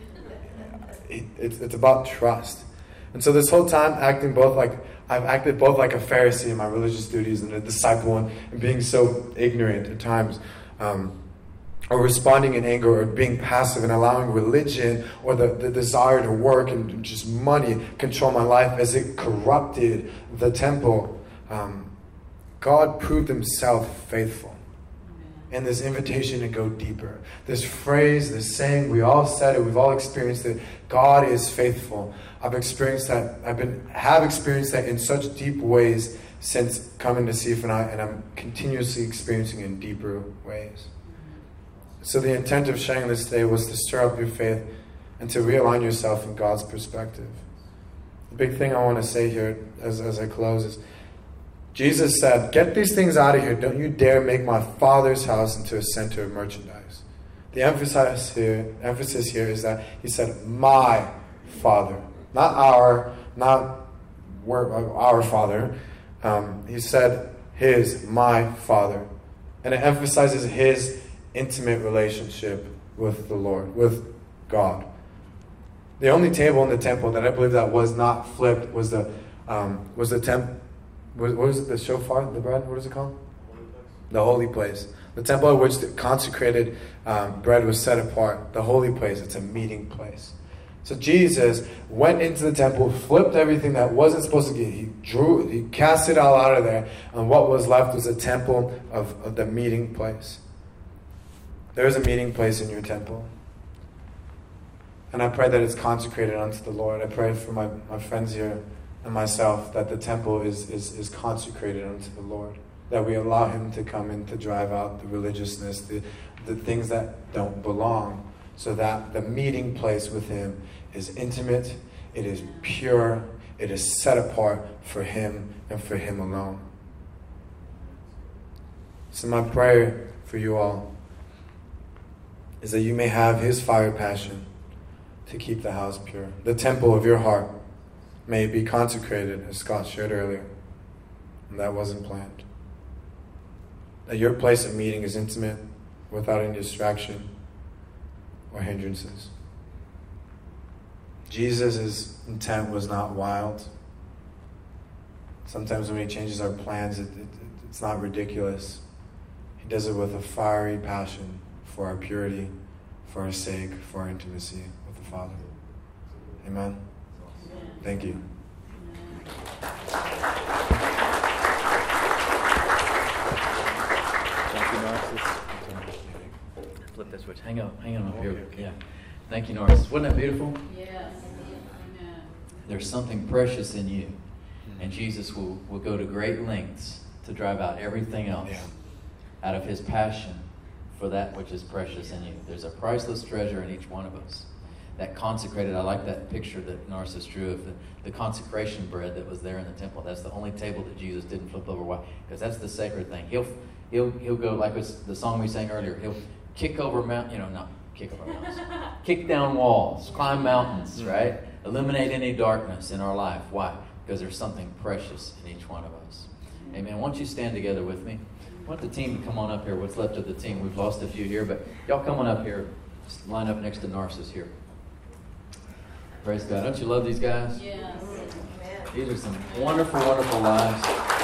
it, it's, it's about trust. And so this whole time, acting both like, I've acted both like a Pharisee in my religious duties and a disciple and, and being so ignorant at times. Um, or responding in anger or being passive and allowing religion or the, the desire to work and just money control my life as it corrupted the temple. Um, God proved himself faithful. And this invitation to go deeper. This phrase, this saying, we all said it, we've all experienced it. God is faithful. I've experienced that. I've been have experienced that in such deep ways since coming to C F N I, and I'm continuously experiencing it in deeper ways. So the intent of sharing this today was to stir up your faith and to realign yourself in God's perspective. The big thing I want to say here as, as I close is, Jesus said, get these things out of here. Don't you dare make my Father's house into a center of merchandise. The emphasis here, emphasis here is that he said, my Father. Not our, not our Father. Um, he said, his, my Father. And it emphasizes his intimate relationship with the Lord, with God. The only table in the temple that I believe that was not flipped was the um, was the temp. What was it? The shofar, the bread. What is it called? Holy the holy place. The temple at which the consecrated um, bread was set apart. The holy place. It's a meeting place. So Jesus went into the temple, flipped everything that wasn't supposed to get. He drew. He cast it all out of there, and what was left was a temple of, of the meeting place. There is a meeting place in your temple. And I pray that it's consecrated unto the Lord. I pray for my, my friends here and myself that the temple is, is, is consecrated unto the Lord. That we allow him to come in to drive out the religiousness, the, the things that don't belong. So that the meeting place with him is intimate, it is pure, it is set apart for him and for him alone. So my prayer for you all is that you may have his fire passion to keep the house pure. The temple of your heart may be consecrated, as Scott shared earlier. And that wasn't planned. That your place of meeting is intimate, without any distraction or hindrances. Jesus' intent was not wild. Sometimes when he changes our plans, it, it, it's not ridiculous. He does it with a fiery passion for our purity, for our sake, for our intimacy with the Father. Amen? Thank you. Thank you, Narcissus. Flip that switch. Hang on, hang on up here. Yeah. Thank you, Narcissus. Wasn't that beautiful? Yes. Amen. There's something precious in you. And Jesus will, will go to great lengths to drive out everything else Yeah. out of his passion for that which is precious in you. There's a priceless treasure in each one of us. That consecrated, I like that picture that Narcissus drew of the, the consecration bread that was there in the temple. That's the only table that Jesus didn't flip over. Why? Because that's the sacred thing. He'll he'll he'll go, like was the song we sang earlier, he'll kick over mount, you know, not kick over mountains. Kick down walls, climb mountains, right? Eliminate any darkness in our life. Why? Because there's something precious in each one of us. Amen. Why don't you stand together with me? I want the team to come on up here. What's left of the team? We've lost a few here, but y'all come on up here. Just line up next to Narcissus here. Praise God. Don't you love these guys? Yes. These are some wonderful, wonderful lives.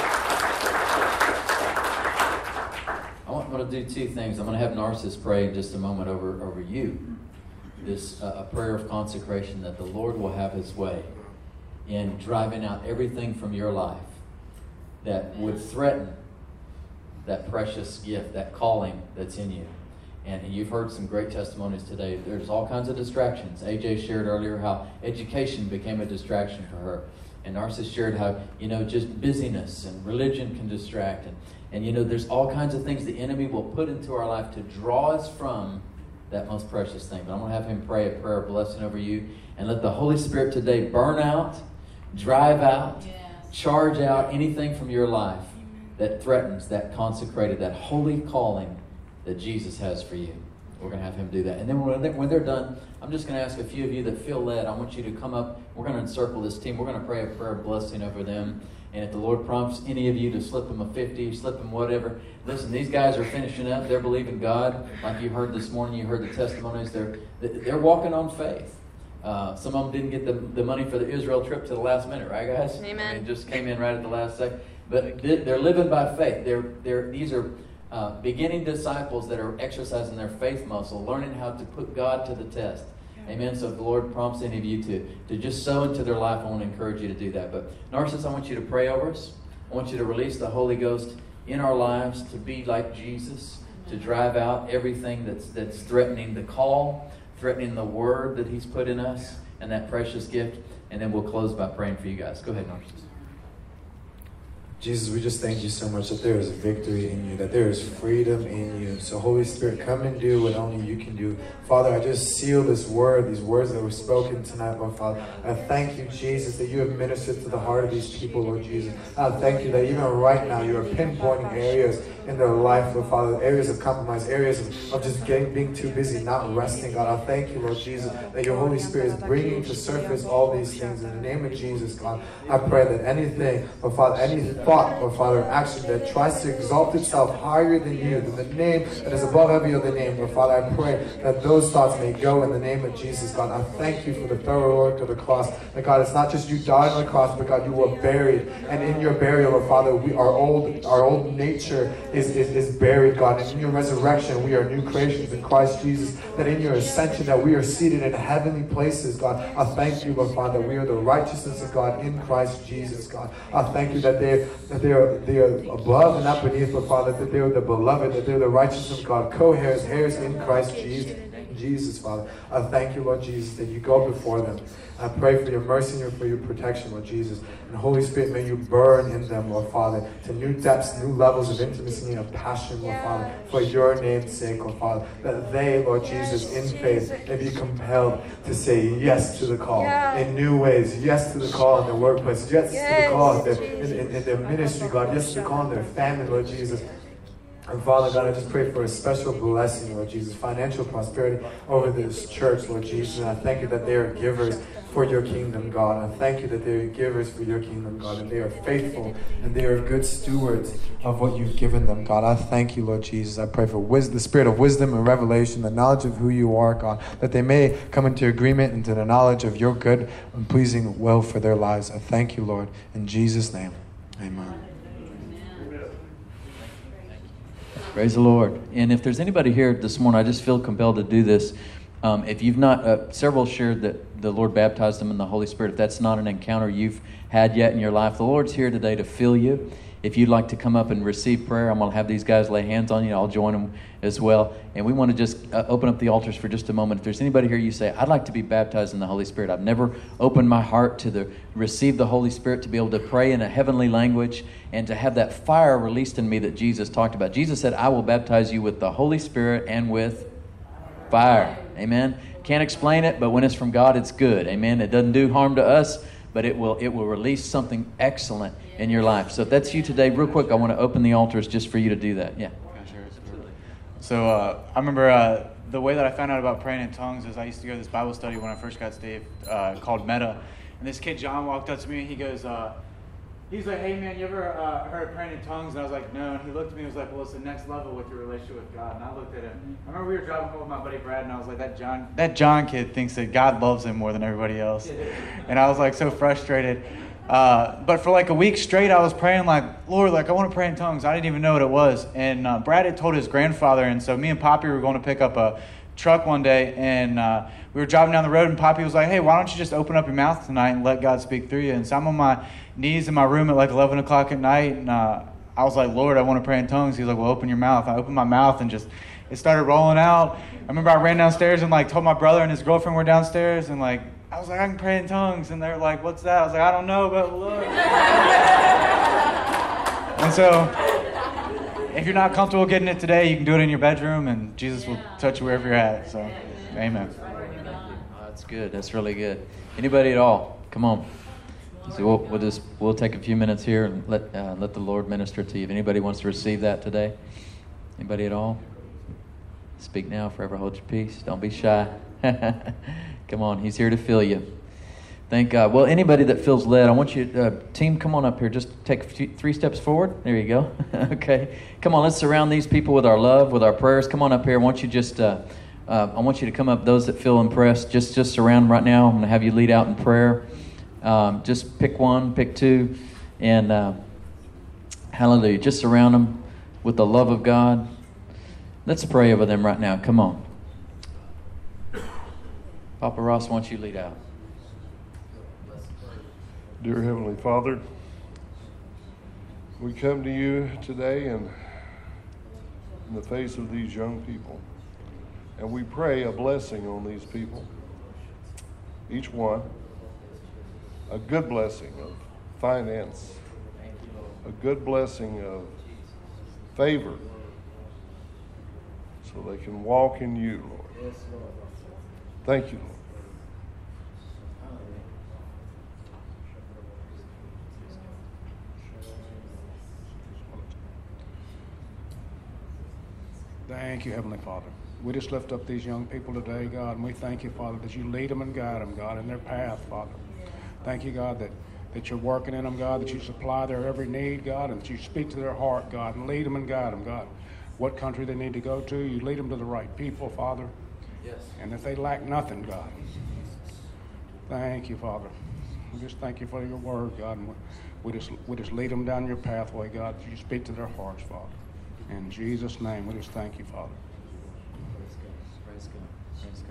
I want, I'm going to do two things. I'm going to have Narcissus pray in just a moment over, over you. This uh, a prayer of consecration that the Lord will have his way in driving out everything from your life that would threaten that precious gift, that calling that's in you. And you've heard some great testimonies today. There's all kinds of distractions. A J shared earlier how education became a distraction for her. And Narcissus shared how, you know, just busyness and religion can distract. And, and, you know, there's all kinds of things the enemy will put into our life to draw us from that most precious thing. But I'm going to have him pray a prayer of blessing over you. And let the Holy Spirit today burn out, drive out, Yes. charge out anything from your life that threatens that consecrated, that holy calling that Jesus has for you. We're going to have him do that. And then when they're, when they're done, I'm just going to ask a few of you that feel led, I want you to come up. We're going to encircle this team. We're going to pray a prayer of blessing over them. And if the Lord prompts any of you to slip them a fifty, slip them whatever, listen, these guys are finishing up. They're believing God. Like you heard this morning, you heard the testimonies. They're, they're walking on faith. Uh, some of them didn't get the, the money for the Israel trip to the last minute, right, guys? Amen. I mean, it just came in right at the last second. But they're living by faith. They're, they're, these are uh, beginning disciples that are exercising their faith muscle, learning how to put God to the test. Amen. So if the Lord prompts any of you to, to just sow into their life, I want to encourage you to do that. But Narcissus, I want you to pray over us. I want you to release the Holy Ghost in our lives to be like Jesus, to drive out everything that's that's threatening the call, threatening the word that he's put in us, and that precious gift. And then we'll close by praying for you guys. Go ahead, Narcissus. Jesus, we just thank you so much that there is victory in you, that there is freedom in you. So Holy Spirit, come and do what only you can do. Father, I just seal this word, these words that were spoken tonight, Lord Father. I thank you, Jesus, that you have ministered to the heart of these people, Lord Jesus. I thank you that even right now you are pinpointing areas in their life, Lord Father, areas of compromise, areas of, of just getting, being too busy, not resting, God. I thank you, Lord Jesus, that your Holy Spirit is bringing to surface all these things. In the name of Jesus, God, I pray that anything, Lord Father, any thought, Lord Father, action that tries to exalt itself higher than you, than the name that is above every other name, Lord Father, I pray that those thoughts may go in the name of Jesus, God. I thank you for the thorough work of the cross. That God, it's not just you died on the cross, but God, you were buried, and in your burial, Lord Father, we our old our old nature is, is, is buried, God, and in your resurrection, we are new creations in Christ Jesus. That in your ascension, that we are seated in heavenly places, God. I thank you, Lord Father, that we are the righteousness of God in Christ Jesus, God. I thank you that they that they are they are above and not beneath, Lord Father, that they are the beloved, that they are the righteousness of God, co-heirs, heirs in Christ Jesus. Jesus, Father. I thank you, Lord Jesus, that you go before them. I pray for your mercy and for your protection, Lord Jesus. And Holy Spirit, may you burn in them, Lord Father, to new depths, new levels of intimacy and passion, Lord Father, for your name's sake, Lord Father. That they, Lord Jesus, in faith, may be compelled to say yes to the call in new ways. Yes to the call in their workplace. Yes to the call in their, in, in, in their ministry, God. Yes to the call in their family, Lord Jesus. And Father God, I just pray for a special blessing, Lord Jesus, financial prosperity over this church, Lord Jesus. And I thank you that they are givers for your kingdom, God. I thank you that they are givers for your kingdom, God, and they are faithful and they are good stewards of what you've given them, God. I thank you, Lord Jesus. I pray for wisdom, the spirit of wisdom and revelation, the knowledge of who you are, God, that they may come into agreement into the knowledge of your good and pleasing will for their lives. I thank you, Lord. In Jesus' name, amen. Praise the Lord. And if there's anybody here this morning, I just feel compelled to do this. Um, if you've not, uh, several shared that the Lord baptized them in the Holy Spirit. If that's not an encounter you've had yet in your life, the Lord's here today to fill you. If you'd like to come up and receive prayer, I'm going to have these guys lay hands on you. I'll join them as well. And we want to just uh, open up the altars for just a moment. If there's anybody here, you say, I'd like to be baptized in the Holy Spirit. I've never opened my heart to the receive the Holy Spirit, to be able to pray in a heavenly language and to have that fire released in me that Jesus talked about. Jesus said, I will baptize you with the Holy Spirit and with fire. Amen. Can't explain it, but when it's from God, it's good. Amen. It doesn't do harm to us, but it will it will release something excellent in your life. So if that's you today, real quick, I want to open the altars just for you to do that. Yeah. So uh, I remember uh, the way that I found out about praying in tongues is I used to go to this Bible study when I first got saved uh, called Meta. And this kid, John, walked up to me and he goes, uh, he's like, hey man, you ever uh, heard praying in tongues? And I was like, no. And he looked at me and was like, well, it's the next level with your relationship with God. And I looked at him. I remember we were driving home with my buddy Brad, and I was like, that John, that John kid thinks that God loves him more than everybody else. And I was like so frustrated. Uh, but for like a week straight, I was praying like, Lord, like I want to pray in tongues. I didn't even know what it was. And uh, Brad had told his grandfather, and so me and Poppy were going to pick up a truck one day, and uh, we were driving down the road, and Poppy was like, hey, why don't you just open up your mouth tonight and let God speak through you? And so I'm on my knees in my room at like eleven o'clock at night, and uh, I was like, Lord, I want to pray in tongues. He was like, well, open your mouth. I opened my mouth, and just it started rolling out. I remember I ran downstairs and like told my brother and his girlfriend were downstairs, and like I was like, I can pray in tongues. And they're like, what's that? I was like, I don't know, but look. And so if you're not comfortable getting it today, you can do it in your bedroom, and Jesus will touch you wherever you're at. So, amen. Oh, that's good. That's really good. Anybody at all? Come on. So we'll, we'll just we'll take a few minutes here and let uh, let the Lord minister to you. If anybody wants to receive that today, anybody at all? Speak now, forever hold your peace. Don't be shy. Come on, He's here to fill you. Thank God. Well, anybody that feels led, I want you, uh, team, come on up here. Just take a few, three steps forward. There you go. Okay. Come on, let's surround these people with our love, with our prayers. Come on up here. I want you just, uh, uh, I want you to come up. Those that feel impressed, just just surround them right now. I'm going to have you lead out in prayer. Um, just pick one, pick two, and uh, hallelujah. Just surround them with the love of God. Let's pray over them right now. Come on. Papa Ross, why don't you lead out? Dear Heavenly Father, we come to you today in, in the face of these young people, and we pray a blessing on these people, each one, a good blessing of finance, a good blessing of favor so they can walk in you, Lord. Thank you, Lord. Thank you, Heavenly Father. We just lift up these young people today, God, and we thank you, Father, that you lead them and guide them, God, in their path, Father. Thank you, God, that, that you're working in them, God, that you supply their every need, God, and that you speak to their heart, God, and lead them and guide them, God. What country they need to go to, you lead them to the right people, Father. Yes. And if they lack nothing, God, thank you, Father. We just thank you for your word, God, and we, we just we just lead them down your pathway, God, that you speak to their hearts, Father. In Jesus' name, we just thank you, Father. Praise God. Praise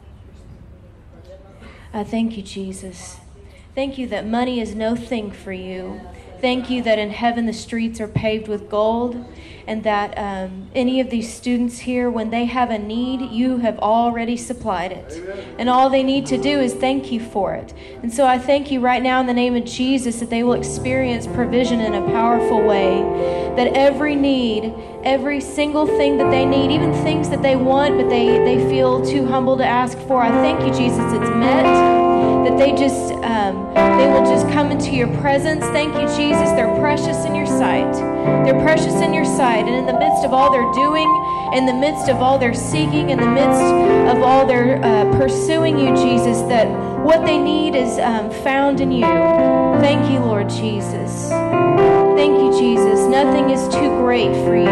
God. Praise God. I thank you, Jesus. Thank you that money is no thing for you. Thank you that in heaven the streets are paved with gold, and that um, any of these students here, when they have a need, you have already supplied it. And all they need to do is thank you for it. And so I thank you right now in the name of Jesus that they will experience provision in a powerful way. That every need, every single thing that they need, even things that they want but they, they feel too humble to ask for, I thank you, Jesus, it's met. That they just, um, they will just come into your presence. Thank you, Jesus. They're precious in your sight. They're precious in your sight. And in the midst of all they're doing, in the midst of all they're seeking, in the midst of all they're uh, pursuing you, Jesus, that what they need is um, found in you. Thank you, Lord Jesus. Thank you, Jesus. Nothing is too great for you.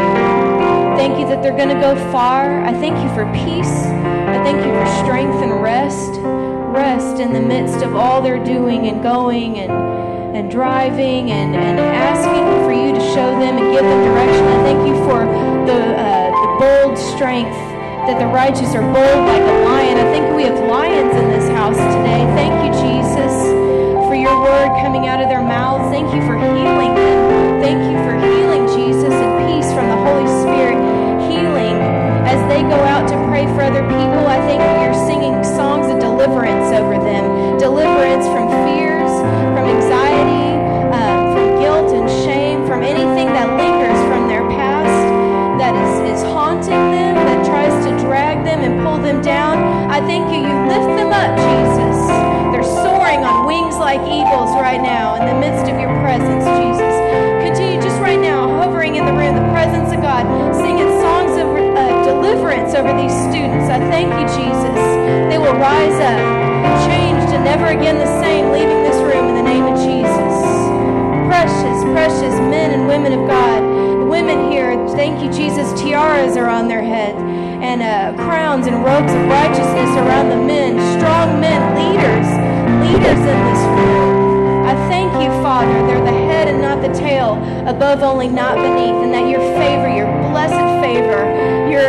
Thank you that they're going to go far. I thank you for peace. I thank you for strength and rest. Rest in the midst of all they're doing and going and and driving and, and asking for you to show them and give them direction. I thank you for the uh, the bold strength, that the righteous are bold like a lion. I think we have lions in this house today. Thank you, Jesus, for your word coming out of their mouths. Thank you for healing them. Thank you for healing, Jesus, and peace from the Holy Spirit. Healing as they go out to pray for other people. I think you're singing songs of deliverance over them. Deliverance from fears, from anxiety, uh, from guilt and shame, from anything that lingers from their past that is, is haunting them, that tries to drag them and pull them down. I thank you. You lift them up, Jesus. They're soaring on wings like eagles right now in the midst of your presence, Jesus. Continue just right now, hovering in the room, the presence of God, singing songs of uh, deliverance over these students. I thank you, Jesus. They will rise up, changed and never again the same, leaving this room in the name of Jesus. Precious, precious men and women of God. The women here, thank you, Jesus, tiaras are on their head, and uh, crowns and robes of righteousness around the men, strong men, leaders, leaders in this room. I thank you, Father, they're the head and not the tail, above only, not beneath, and that your favor, your blessed favor, your,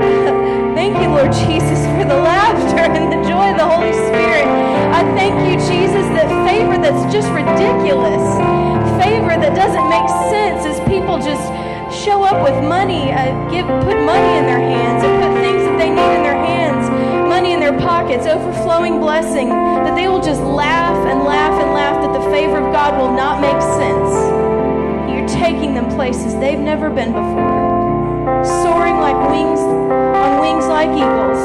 thank you, Lord Jesus, for the laughter and the joy of the Holy Spirit. I thank you, Jesus, that favor that's just ridiculous, favor that doesn't make sense as people just show up with money, uh, give, put money in their hands and put things that they need in their hands, money in their pockets, overflowing blessing, that they will just laugh and laugh and laugh, that the favor of God will not make sense. You're taking them places they've never been before, soaring like wings, on wings like eagles.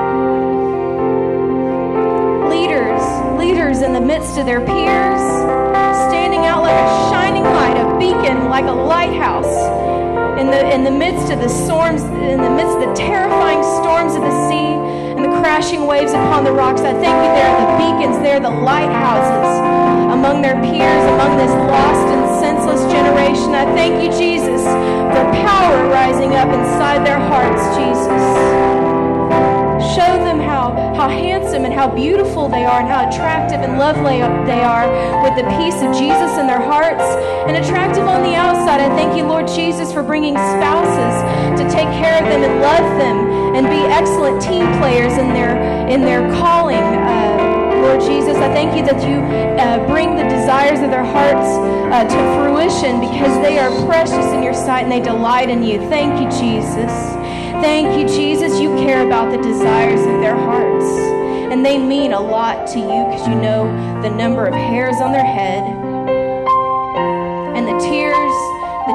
Leaders, leaders in the midst of their peers, standing out like a shining light, a beacon, like a lighthouse. In the in the midst of the storms, in the midst of the terrifying storms of the sea and the crashing waves upon the rocks, I thank you they're the beacons, they're the lighthouses among their peers, among this lost and senseless generation. I thank you, Jesus, for power rising up inside their hearts, Jesus. Show them how, how handsome and how beautiful they are and how attractive and lovely they are with the peace of Jesus in their hearts and attractive on the outside. I thank you, Lord Jesus, for bringing spouses to take care of them and love them and be excellent team players in their, in their calling. Uh, Lord Jesus, I thank you that you uh, bring the desires of their hearts uh, to fruition because they are precious in your sight and they delight in you. Thank you, Jesus. Thank you, Jesus. You care about the desires of their hearts. And they mean a lot to you because you know the number of hairs on their head and the tears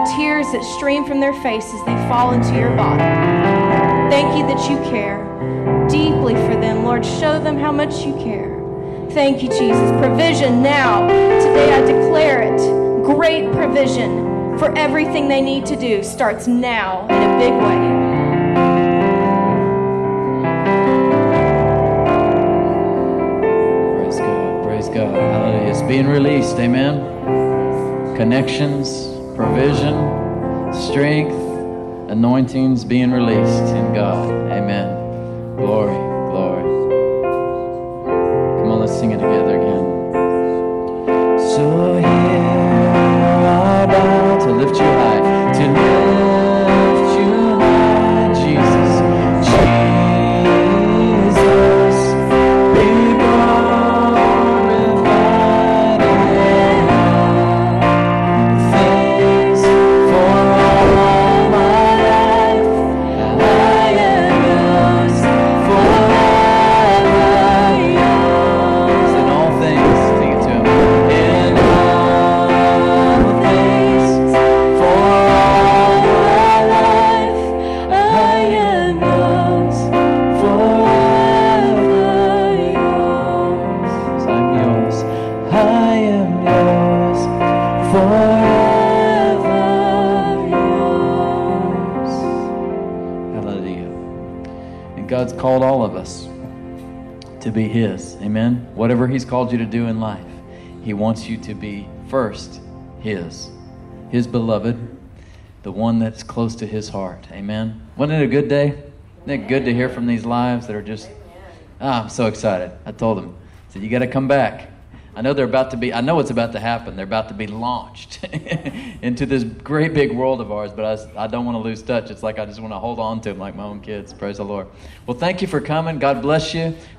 the tears that stream from their faces, they fall into your body. Thank you that you care deeply for them. Lord, show them how much you care. Thank you, Jesus. Provision now. Today I declare it. Great provision for everything they need to do starts now in a big way. Praise God. Praise God. Hallelujah. It's being released. Amen. Connections, provision, strength, anointings being released in God. Amen. Glory, glory. Come on, let's sing it together again. So here I bow to lift you high, to lift you high, Jesus, Jesus, be glorified in things for all my life. I am yours, forever yours. In all things, sing it to him. In all things, for all my life, I am yours, forever yours. I'm yours, I am yours, forever yours. Hallelujah. And God's called all of us to be His. Amen. Whatever He's called you to do in life, He wants you to be first His. His beloved, the one that's close to His heart. Amen. Wasn't it a good day? Isn't it good to hear from these lives that are just, ah, I'm so excited. I told them, I said, you got to come back. I know they're about to be, I know what's about to happen. They're about to be launched into this great big world of ours, but I, I don't want to lose touch. It's like I just want to hold on to them like my own kids. Praise the Lord. Well, thank you for coming. God bless you.